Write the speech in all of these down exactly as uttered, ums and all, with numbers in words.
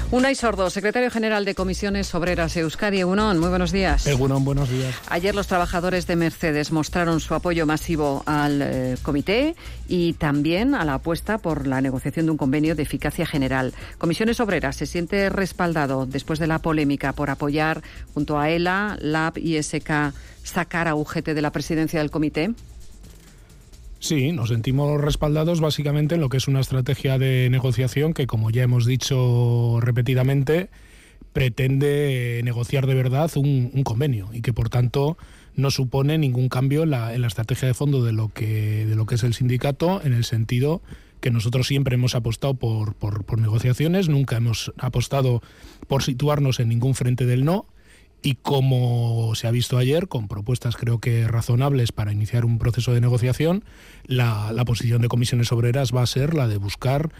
Unai Sordo, secretario general de Comisiones Obreras Euskadi. Egunon, muy buenos días. Egunon, buenos días. Ayer los trabajadores de Mercedes mostraron su apoyo masivo al eh, comité y también a la apuesta por la negociación de un convenio de eficacia general. Comisiones Obreras se siente respaldado después de la polémica por apoyar junto a ELA, LAB y S K sacar a U G T de la presidencia del comité. Sí, nos sentimos respaldados básicamente en lo que es una estrategia de negociación que, como ya hemos dicho repetidamente, pretende negociar de verdad un, un convenio y que, por tanto, no supone ningún cambio en la, en la estrategia de fondo de lo que de lo que es el sindicato, en el sentido que nosotros siempre hemos apostado por, por, por negociaciones, nunca hemos apostado por situarnos en ningún frente del no. Y como se ha visto ayer, con propuestas creo que razonables para iniciar un proceso de negociación, la, la posición de Comisiones Obreras va a ser la de buscar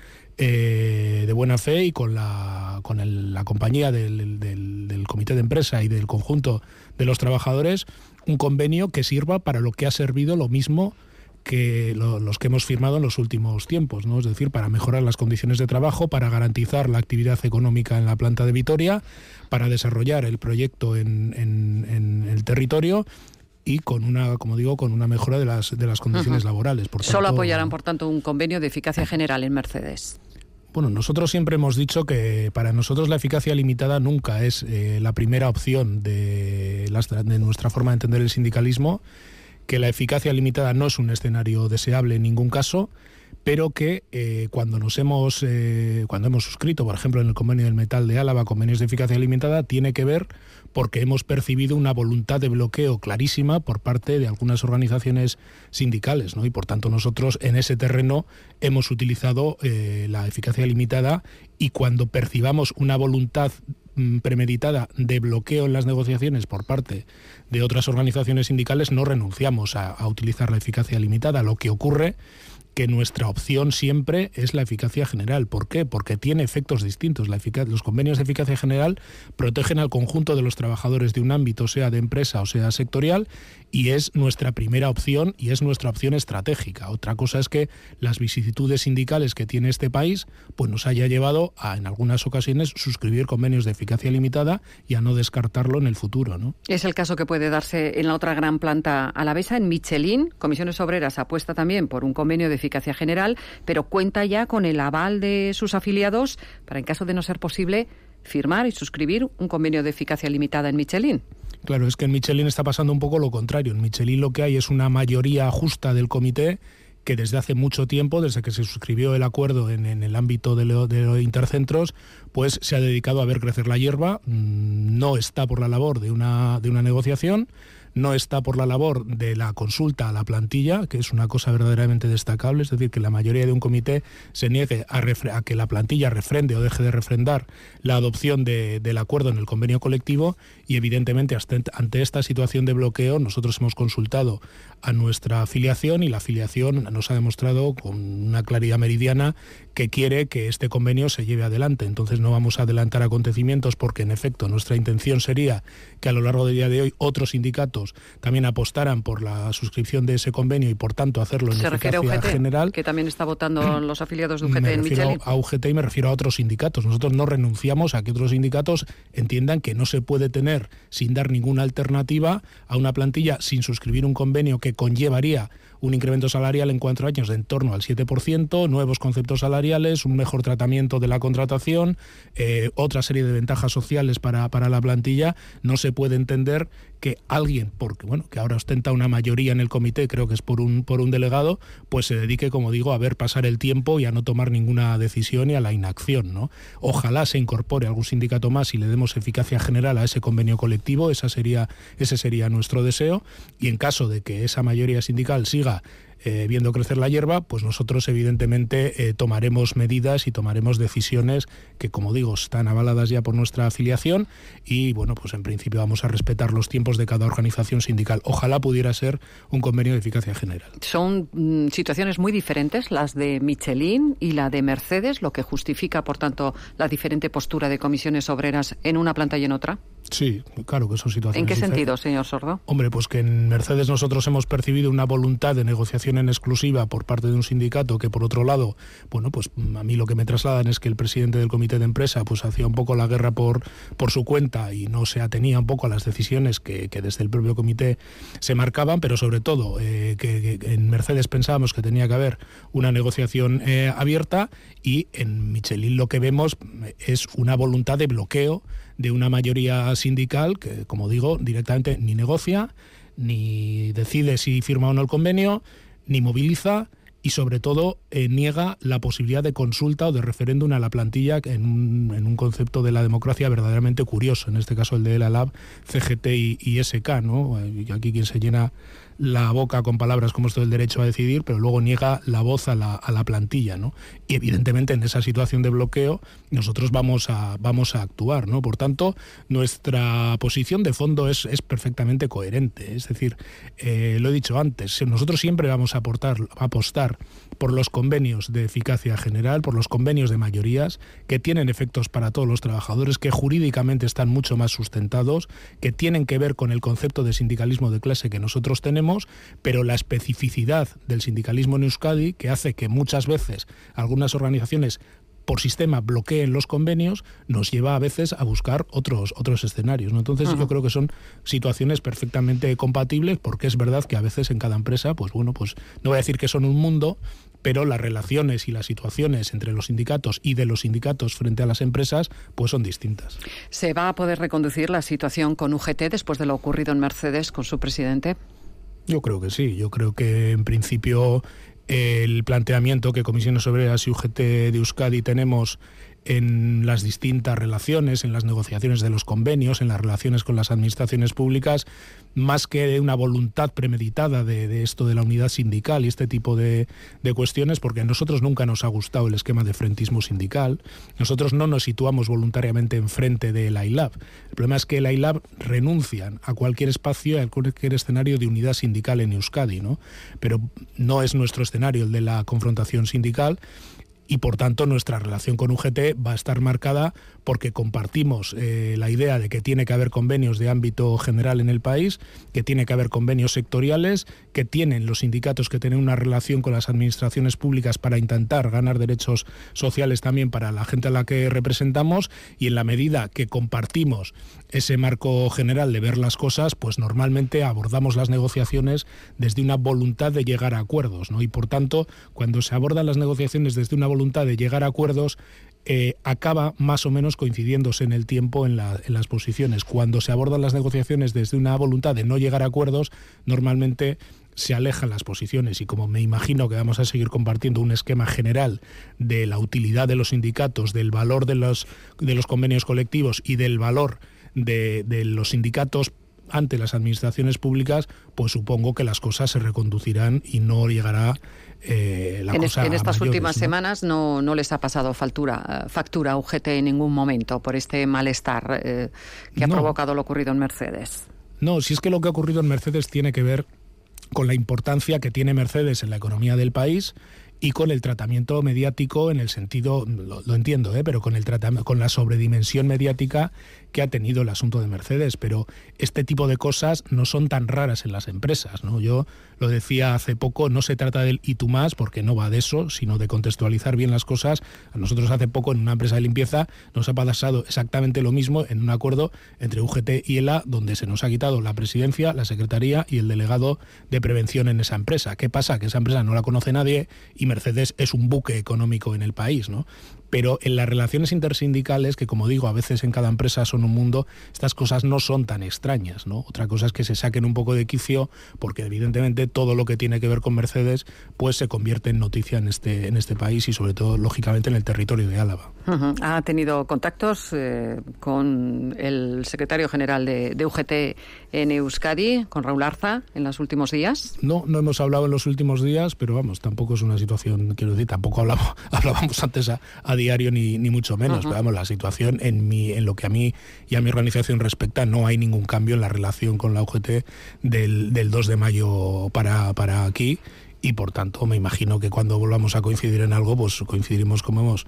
eh, de buena fe y con la, con el, la compañía del, del, del comité de empresa y del conjunto de los trabajadores un convenio que sirva para lo que ha servido lo mismo que lo, los que hemos firmado en los últimos tiempos, ¿no? Es decir, para mejorar las condiciones de trabajo, para garantizar la actividad económica en la planta de Vitoria, para desarrollar el proyecto en, en, en el territorio y con una, como digo, con una mejora de las de las condiciones uh-huh. laborales. Por tanto, solo apoyarán, por tanto, un convenio de eficacia general en Mercedes. Bueno, nosotros siempre hemos dicho que para nosotros la eficacia limitada nunca es eh, la primera opción de, las, de nuestra forma de entender el sindicalismo, que la eficacia limitada no es un escenario deseable en ningún caso, pero que eh, cuando nos hemos eh, cuando hemos suscrito, por ejemplo, en el convenio del metal de Álava, convenios de eficacia limitada, tiene que ver porque hemos percibido una voluntad de bloqueo clarísima por parte de algunas organizaciones sindicales, ¿no? Y por tanto nosotros en ese terreno hemos utilizado eh, la eficacia limitada, y cuando percibamos una voluntad premeditada de bloqueo en las negociaciones por parte de otras organizaciones sindicales, no renunciamos a, a utilizar la eficacia limitada. Lo que ocurre que nuestra opción siempre es la eficacia general. ¿Por qué? Porque tiene efectos distintos. La efic- los convenios de eficacia general protegen al conjunto de los trabajadores de un ámbito, sea de empresa o sea sectorial, y es nuestra primera opción y es nuestra opción estratégica. Otra cosa es que las vicisitudes sindicales que tiene este país pues nos haya llevado a, en algunas ocasiones, suscribir convenios de eficacia limitada y a no descartarlo en el futuro, ¿no? Es el caso que puede darse en la otra gran planta alavesa, en Michelin. Comisiones Obreras apuesta también por un convenio de eficacia general, pero cuenta ya con el aval de sus afiliados para, en caso de no ser posible, firmar y suscribir un convenio de eficacia limitada en Michelin. Claro, es que en Michelin está pasando un poco lo contrario. En Michelin lo que hay es una mayoría justa del comité que desde hace mucho tiempo, desde que se suscribió el acuerdo en, en el ámbito de los de intercentros, pues se ha dedicado a ver crecer la hierba. No está por la labor de una, de una negociación, no está por la labor de la consulta a la plantilla, que es una cosa verdaderamente destacable, es decir, que la mayoría de un comité se niegue a, refre- a que la plantilla refrende o deje de refrendar la adopción de, del acuerdo en el convenio colectivo, y evidentemente hasta ante esta situación de bloqueo nosotros hemos consultado a nuestra afiliación y la afiliación nos ha demostrado con una claridad meridiana que quiere que este convenio se lleve adelante. Entonces no vamos a adelantar acontecimientos porque, en efecto, nuestra intención sería que a lo largo del día de hoy otros sindicatos también apostaran por la suscripción de ese convenio y, por tanto, hacerlo en ¿Se eficacia refiere a U G T, general? Que también está votando los afiliados de U G T me en refiero Michelin. a U G T y me refiero a otros sindicatos. Nosotros no renunciamos a que otros sindicatos entiendan que no se puede tener, sin dar ninguna alternativa, a una plantilla sin suscribir un convenio que conllevaría un incremento salarial en cuatro años de en torno al siete por ciento, nuevos conceptos salariales, un mejor tratamiento de la contratación, eh, otra serie de ventajas sociales para, para la plantilla. No se puede entender que alguien, porque bueno, que ahora ostenta una mayoría en el comité, creo que es por un por un delegado, pues se dedique, como digo, a ver pasar el tiempo y a no tomar ninguna decisión y a la inacción, ¿no? Ojalá se incorpore algún sindicato más y le demos eficacia general a ese convenio colectivo. Esa sería, ese sería nuestro deseo, y en caso de que esa mayoría sindical siga Eh, viendo crecer la hierba, pues nosotros evidentemente eh, tomaremos medidas y tomaremos decisiones que, como digo, están avaladas ya por nuestra afiliación, y bueno, pues en principio vamos a respetar los tiempos de cada organización sindical. Ojalá pudiera ser un convenio de eficacia general. Son mm, situaciones muy diferentes las de Michelin y la de Mercedes, lo que justifica, por tanto, la diferente postura de Comisiones Obreras en una planta y en otra. Sí, claro que son situaciones ¿En qué diferentes. sentido, señor Sordo? Hombre, pues que en Mercedes nosotros hemos percibido una voluntad de negociación negociación en exclusiva por parte de un sindicato que, por otro lado, bueno, pues a mí lo que me trasladan es que el presidente del comité de empresa pues hacía un poco la guerra por, por su cuenta y no se atenía un poco a las decisiones que, que desde el propio comité se marcaban, pero sobre todo eh, que, que en Mercedes pensábamos que tenía que haber una negociación eh, abierta, y en Michelin lo que vemos es una voluntad de bloqueo de una mayoría sindical que, como digo, directamente ni negocia, ni decide si firma o no el convenio, ni moviliza, y sobre todo eh, niega la posibilidad de consulta o de referéndum a la plantilla en un, en un concepto de la democracia verdaderamente curioso, en este caso el de la L A B, C G T y, y S K, ¿no? Y aquí quien se llena la boca con palabras como esto del derecho a decidir, pero luego niega la voz a la, a la plantilla, ¿no? Y evidentemente en esa situación de bloqueo nosotros vamos a, vamos a actuar, ¿no? Por tanto, nuestra posición de fondo es, es perfectamente coherente. Es decir, eh, lo he dicho antes, nosotros siempre vamos a, aportar, a apostar por los convenios de eficacia general, por los convenios de mayorías, que tienen efectos para todos los trabajadores, que jurídicamente están mucho más sustentados, que tienen que ver con el concepto de sindicalismo de clase que nosotros tenemos, pero la especificidad del sindicalismo en Euskadi, que hace que muchas veces algunas organizaciones por sistema bloqueen los convenios, nos lleva a veces a buscar otros otros escenarios, ¿no? Entonces uh-huh. yo creo que son situaciones perfectamente compatibles, porque es verdad que a veces en cada empresa, pues bueno, pues no voy a decir que son un mundo, pero las relaciones y las situaciones entre los sindicatos y de los sindicatos frente a las empresas pues son distintas. ¿Se va a poder reconducir la situación con U G T después de lo ocurrido en Mercedes con su presidente? Yo creo que sí, yo creo que en principio el planteamiento que Comisiones Obreras y U G T de Euskadi tenemos en las distintas relaciones, en las negociaciones de los convenios, en las relaciones con las administraciones públicas, más que de una voluntad premeditada de, de esto de la unidad sindical y este tipo de, de cuestiones, porque a nosotros nunca nos ha gustado el esquema de frentismo sindical. Nosotros no nos situamos voluntariamente enfrente de la I L A B. El problema es que la I L A B renuncian a cualquier espacio, a cualquier escenario de unidad sindical en Euskadi, ¿no? Pero no es nuestro escenario el de la confrontación sindical. Y por tanto nuestra relación con U G T va a estar marcada porque compartimos eh, la idea de que tiene que haber convenios de ámbito general en el país, que tiene que haber convenios sectoriales, que tienen los sindicatos que tienen una relación con las administraciones públicas para intentar ganar derechos sociales también para la gente a la que representamos, y en la medida que compartimos ese marco general de ver las cosas, pues normalmente abordamos las negociaciones desde una voluntad de llegar a acuerdos, ¿no? Y por tanto, cuando se abordan las negociaciones desde una voluntad de llegar a acuerdos, eh, acaba más o menos coincidiéndose en el tiempo en, la, en las posiciones. Cuando se abordan las negociaciones desde una voluntad de no llegar a acuerdos, normalmente se alejan las posiciones, y como me imagino que vamos a seguir compartiendo un esquema general de la utilidad de los sindicatos, del valor de los, de los convenios colectivos y del valor de, de los sindicatos ante las administraciones públicas, pues supongo que las cosas se reconducirán y no llegará eh, la en cosa es, En estas mayores, últimas ¿no? semanas no, no les ha pasado factura, factura a U G T en ningún momento por este malestar eh, que ha no. provocado lo ocurrido en Mercedes. No, si es que lo que ha ocurrido en Mercedes tiene que ver con la importancia que tiene Mercedes en la economía del país y con el tratamiento mediático, en el sentido, lo, lo entiendo, ¿eh? pero con el tratamiento, con la sobredimensión mediática que ha tenido el asunto de Mercedes. Pero este tipo de cosas no son tan raras en las empresas, ¿no? Yo lo decía hace poco, no se trata del y tú más, porque no va de eso, sino de contextualizar bien las cosas. A nosotros hace poco en una empresa de limpieza nos ha pasado exactamente lo mismo en un acuerdo entre U G T y E L A, donde se nos ha quitado la presidencia, la secretaría y el delegado de prevención en esa empresa. ¿Qué pasa? Que esa empresa no la conoce nadie y Mercedes es un buque económico en el país, ¿no? Pero en las relaciones intersindicales, que como digo, a veces en cada empresa son un mundo, estas cosas no son tan extrañas, ¿no? Otra cosa es que se saquen un poco de quicio, porque evidentemente todo lo que tiene que ver con Mercedes pues se convierte en noticia en este en este país y sobre todo, lógicamente, en el territorio de Álava. Uh-huh. ¿Ha tenido contactos eh, con el secretario general de, de U G T en Euskadi, con Raúl Arza, en los últimos días? No, no hemos hablado en los últimos días, pero vamos, tampoco es una situación, quiero decir, tampoco hablamos, hablábamos antes a, a diario ni, ni mucho menos, uh-huh. pero vamos, la situación en mi, en lo que a mí y a mi organización respecta, no hay ningún cambio en la relación con la U G T del, del dos de mayo para, para aquí, y por tanto me imagino que cuando volvamos a coincidir en algo, pues coincidiremos como hemos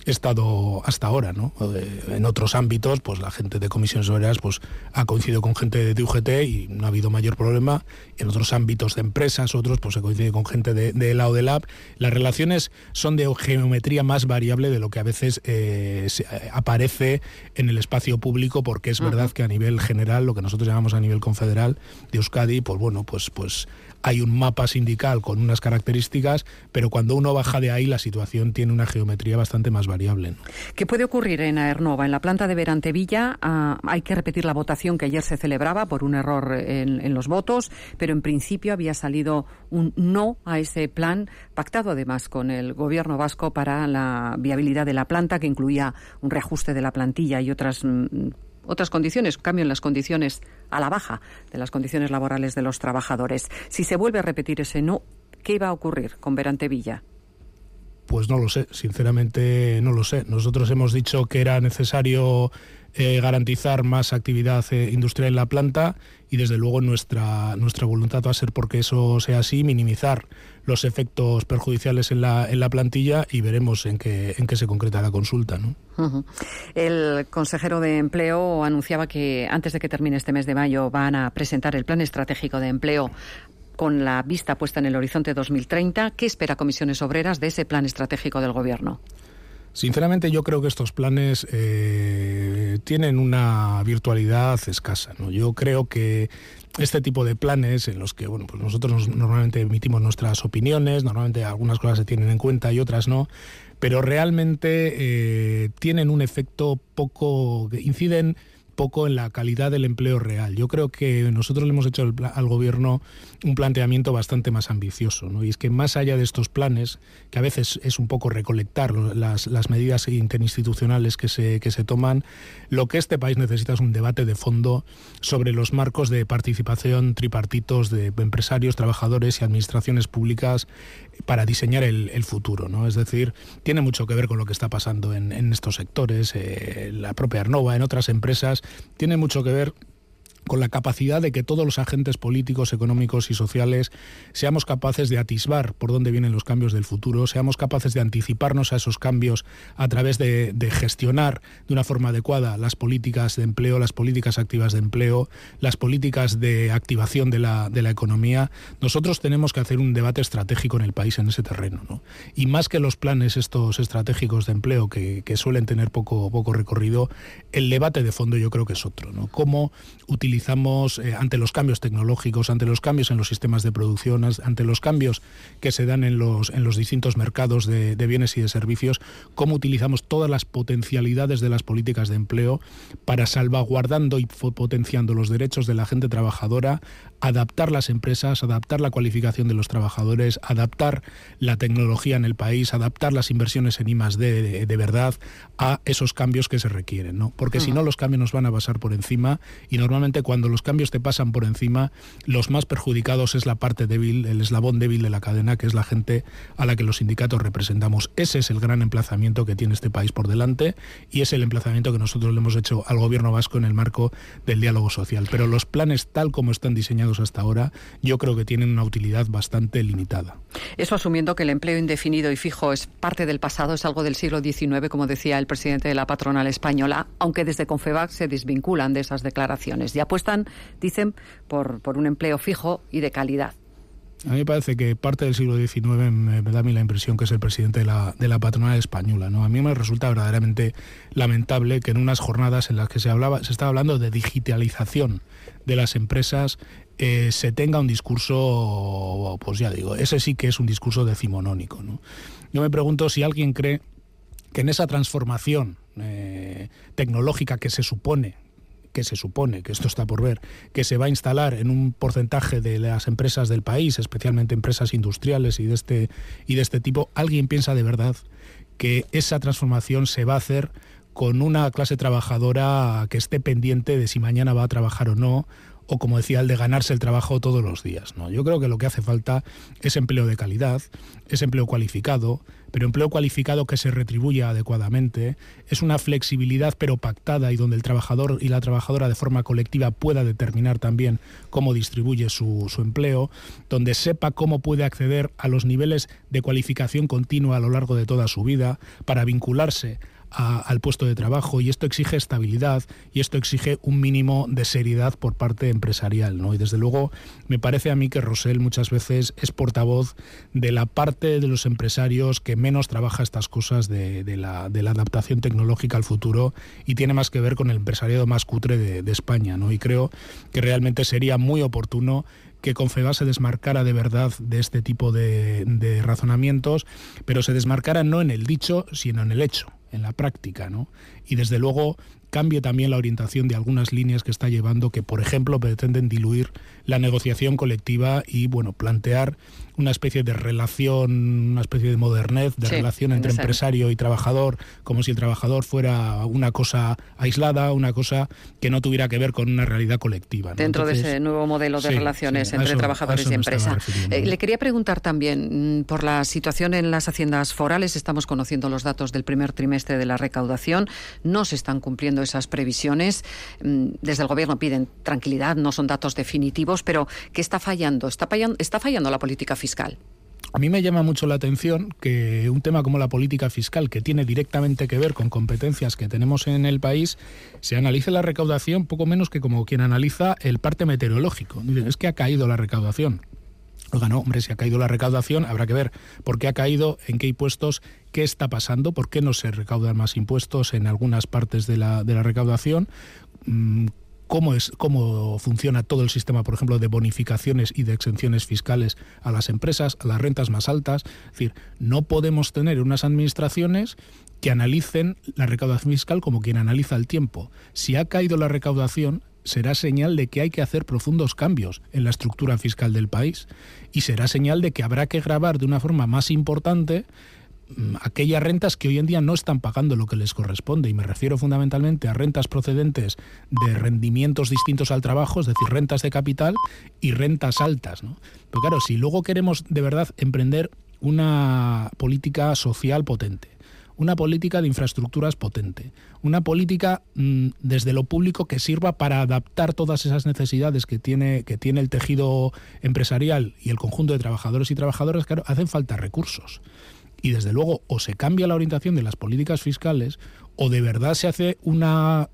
estado hasta ahora, ¿no? En otros ámbitos, pues la gente de Comisiones Obreras pues ha coincidido con gente de U G T y no ha habido mayor problema. En otros ámbitos de empresas, otros, pues se coincide con gente de, de ELA o de LAB. Las relaciones son de geometría más variable de lo que a veces eh, se, eh, aparece en el espacio público, porque es uh-huh. verdad que a nivel general, lo que nosotros llamamos a nivel confederal de Euskadi, pues bueno, pues pues hay un mapa sindical con unas características, pero cuando uno baja de ahí la situación tiene una geometría bastante más variable, ¿no? ¿Qué puede ocurrir en Aernova? En la planta de Berantevilla uh, hay que repetir la votación que ayer se celebraba por un error en, en los votos, pero en principio había salido un no a ese plan, pactado además con el gobierno vasco para la viabilidad de la planta, que incluía un reajuste de la plantilla y otras... Mm, otras condiciones, cambio en las condiciones a la baja de las condiciones laborales de los trabajadores. Si se vuelve a repetir ese no, ¿qué va a ocurrir con Berantevilla? Pues no lo sé, sinceramente no lo sé. Nosotros hemos dicho que era necesario eh, garantizar más actividad eh, industrial en la planta y desde luego nuestra nuestra voluntad va a ser porque eso sea así, minimizar los efectos perjudiciales en la en la plantilla y veremos en qué en qué se concreta la consulta, ¿no? Uh-huh. El consejero de Empleo anunciaba que antes de que termine este mes de mayo van a presentar el plan estratégico de empleo con la vista puesta en el horizonte dos mil treinta. ¿Qué espera Comisiones Obreras de ese plan estratégico del Gobierno? Sinceramente yo creo que estos planes eh, tienen una virtualidad escasa, ¿no? Yo creo que este tipo de planes en los que bueno, pues nosotros nos, normalmente emitimos nuestras opiniones, normalmente algunas cosas se tienen en cuenta y otras no, pero realmente eh, tienen un efecto poco, inciden poco en la calidad del empleo real. Yo creo que nosotros le hemos hecho al, al Gobierno un planteamiento bastante más ambicioso, ¿no? Y es que más allá de estos planes, que a veces es un poco recolectar las, las medidas interinstitucionales que se, que se toman, lo que este país necesita es un debate de fondo sobre los marcos de participación tripartitos de empresarios, trabajadores y administraciones públicas para diseñar el, el futuro, ¿no? Es decir, tiene mucho que ver con lo que está pasando en, en estos sectores, eh, la propia Aernova, en otras empresas, tiene mucho que ver con la capacidad de que todos los agentes políticos, económicos y sociales seamos capaces de atisbar por dónde vienen los cambios del futuro, seamos capaces de anticiparnos a esos cambios a través de, de gestionar de una forma adecuada las políticas de empleo, las políticas activas de empleo, las políticas de activación de la, de la economía. Nosotros tenemos que hacer un debate estratégico en el país en ese terreno, ¿no? Y más que los planes estos estratégicos de empleo que, que suelen tener poco, poco recorrido, el debate de fondo yo creo que es otro, ¿no? Cómo utilizar utilizamos eh, ante los cambios tecnológicos, ante los cambios en los sistemas de producción, ante los cambios que se dan en los, en los distintos mercados de, de bienes y de servicios, cómo utilizamos todas las potencialidades de las políticas de empleo para, salvaguardando y potenciando los derechos de la gente trabajadora, adaptar las empresas, adaptar la cualificación de los trabajadores, adaptar la tecnología en el país, adaptar las inversiones en I más D de, de verdad a esos cambios que se requieren, ¿no? Porque uh-huh. si no, los cambios nos van a pasar por encima y normalmente cuando los cambios te pasan por encima, los más perjudicados es la parte débil, el eslabón débil de la cadena, que es la gente a la que los sindicatos representamos. Ese es el gran emplazamiento que tiene este país por delante y es el emplazamiento que nosotros le hemos hecho al Gobierno vasco en el marco del diálogo social. Pero los planes, tal como están diseñados hasta ahora, yo creo que tienen una utilidad bastante limitada. Eso asumiendo que el empleo indefinido y fijo es parte del pasado, es algo del siglo diecinueve, como decía el presidente de la patronal española, aunque desde Confebac se desvinculan de esas declaraciones y apuestan, dicen, por, por un empleo fijo y de calidad. A mí me parece que parte del siglo diecinueve me, me da a mí la impresión que es el presidente de la, de la patronal española, ¿no? A mí me resulta verdaderamente lamentable que en unas jornadas en las que se hablaba, se estaba hablando de digitalización de las empresas, eh, se tenga un discurso, pues ya digo, ese sí que es un discurso decimonónico, ¿no? Yo me pregunto si alguien cree que en esa transformación eh, tecnológica que se supone que se supone, que esto está por ver, que se va a instalar en un porcentaje de las empresas del país, especialmente empresas industriales y de este y de este tipo, ¿alguien piensa de verdad que esa transformación se va a hacer con una clase trabajadora que esté pendiente de si mañana va a trabajar o no, o, como decía, el de ganarse el trabajo todos los días, ¿no? Yo creo que lo que hace falta es empleo de calidad, es empleo cualificado, pero empleo cualificado que se retribuya adecuadamente, es una flexibilidad pero pactada y donde el trabajador y la trabajadora de forma colectiva pueda determinar también cómo distribuye su, su empleo, donde sepa cómo puede acceder a los niveles de cualificación continua a lo largo de toda su vida para vincularse A, al puesto de trabajo, y esto exige estabilidad y esto exige un mínimo de seriedad por parte empresarial, ¿no? Y desde luego me parece a mí que Rosell muchas veces es portavoz de la parte de los empresarios que menos trabaja estas cosas de, de, la, de la adaptación tecnológica al futuro, y tiene más que ver con el empresariado más cutre de, de España, ¿no? Y creo que realmente sería muy oportuno que Confebask se desmarcara de verdad de este tipo de, de razonamientos, pero se desmarcara no en el dicho, sino en el hecho, en la práctica, ¿no? Y desde luego cambie también la orientación de algunas líneas que está llevando, que por ejemplo pretenden diluir la negociación colectiva y, bueno, plantear una especie de relación, una especie de modernez, de sí, relación entre necesario. empresario y trabajador, como si el trabajador fuera una cosa aislada, una cosa que no tuviera que ver con una realidad colectiva, ¿no? Dentro Entonces, de ese nuevo modelo de sí, relaciones sí, entre eso, trabajadores y empresa. Eh, le quería preguntar también por la situación en las haciendas forales. Estamos conociendo los datos del primer trimestre de la recaudación. No se están cumpliendo esas previsiones. Desde el Gobierno piden tranquilidad, no son datos definitivos, pero ¿qué está fallando? ¿Está fallando, está fallando la política fiscal? A mí me llama mucho la atención que un tema como la política fiscal, que tiene directamente que ver con competencias que tenemos en el país, se analice la recaudación poco menos que como quien analiza el parte meteorológico. Dicen, es que ha caído la recaudación. Oiga, no, hombre, si ha caído la recaudación, habrá que ver por qué ha caído, en qué impuestos, qué está pasando, por qué no se recaudan más impuestos en algunas partes de la, de la recaudación, mmm, Cómo, es, cómo funciona todo el sistema, por ejemplo, de bonificaciones y de exenciones fiscales a las empresas, a las rentas más altas. Es decir, no podemos tener unas administraciones que analicen la recaudación fiscal como quien analiza el tiempo. Si ha caído la recaudación, será señal de que hay que hacer profundos cambios en la estructura fiscal del país, y será señal de que habrá que gravar de una forma más importante aquellas rentas que hoy en día no están pagando lo que les corresponde, y me refiero fundamentalmente a rentas procedentes de rendimientos distintos al trabajo, es decir, rentas de capital y rentas altas, ¿no? Pero claro, si luego queremos de verdad emprender una política social potente, una política de infraestructuras potente, una política mmm, desde lo público que sirva para adaptar todas esas necesidades que tiene, que tiene el tejido empresarial y el conjunto de trabajadores y trabajadoras, claro, hacen falta recursos. Y desde luego o se cambia la orientación de las políticas fiscales, o de verdad se hace una,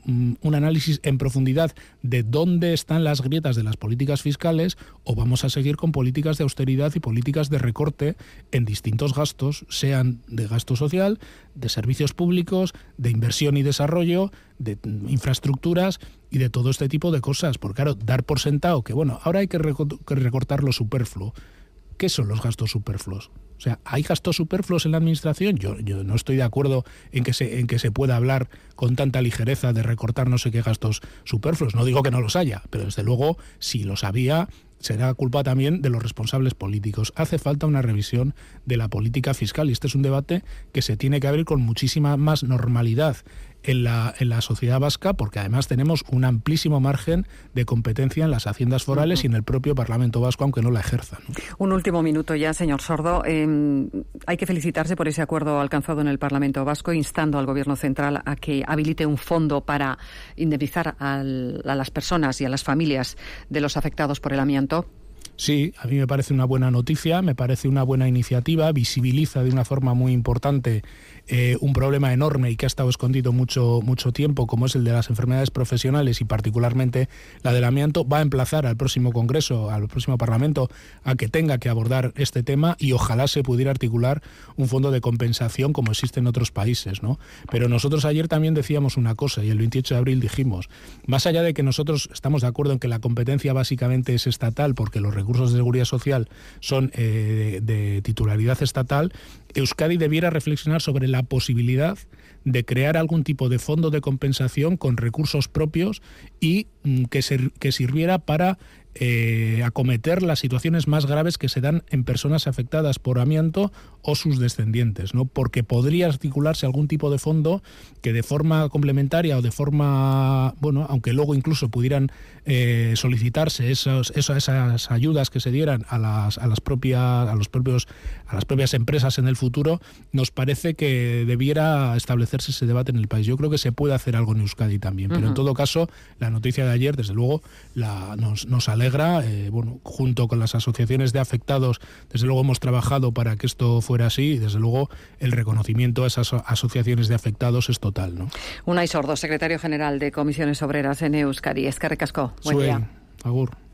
un análisis en profundidad de dónde están las grietas de las políticas fiscales, o vamos a seguir con políticas de austeridad y políticas de recorte en distintos gastos, sean de gasto social, de servicios públicos, de inversión y desarrollo, de infraestructuras y de todo este tipo de cosas. Porque claro, dar por sentado que bueno, ahora hay que recortar lo superfluo. ¿Qué son los gastos superfluos? O sea, ¿hay gastos superfluos en la administración? Yo, yo no estoy de acuerdo en que, se, en que se pueda hablar con tanta ligereza de recortar no sé qué gastos superfluos. No digo que no los haya, pero desde luego, si los había, será culpa también de los responsables políticos. Hace falta una revisión de la política fiscal, y este es un debate que se tiene que abrir con muchísima más normalidad en la, en la sociedad vasca, porque además tenemos un amplísimo margen de competencia en las haciendas forales uh-huh. y en el propio Parlamento vasco, aunque no la ejerzan. Un último minuto ya, señor Sordo. Eh, hay que felicitarse por ese acuerdo alcanzado en el Parlamento vasco, instando al Gobierno central a que habilite un fondo para indemnizar al, a las personas y a las familias de los afectados por el amianto. Sí, a mí me parece una buena noticia, me parece una buena iniciativa, visibiliza de una forma muy importante eh, un problema enorme y que ha estado escondido mucho, mucho tiempo, como es el de las enfermedades profesionales y particularmente la del amianto. Va a emplazar al próximo Congreso, al próximo Parlamento, a que tenga que abordar este tema, y ojalá se pudiera articular un fondo de compensación como existe en otros países, ¿no? Pero nosotros ayer también decíamos una cosa, y el veintiocho de abril dijimos, más allá de que nosotros estamos de acuerdo en que la competencia básicamente es estatal, porque los recursos recursos de seguridad social son eh, de, de titularidad estatal, Euskadi debiera reflexionar sobre la posibilidad de crear algún tipo de fondo de compensación con recursos propios y mm, que, ser, que sirviera para eh, acometer las situaciones más graves que se dan en personas afectadas por amianto o sus descendientes, ¿no? Porque podría articularse algún tipo de fondo que de forma complementaria o de forma, bueno, aunque luego incluso pudieran eh, solicitarse esos, esos, esas ayudas que se dieran a las, a las propias, a los propios, a las propias empresas en el futuro, nos parece que debiera establecerse ese debate en el país. Yo creo que se puede hacer algo en Euskadi también, pero uh-huh. en todo caso, la noticia de ayer, desde luego, la, nos, nos alegra. Eh, bueno, junto con las asociaciones de afectados, desde luego hemos trabajado para que esto fuera así y desde luego el reconocimiento a esas asociaciones de afectados es total, ¿no? Unai Sordo, secretario general de Comisiones Obreras en Euskadi. Eskerrik asko. Buen día. Agur.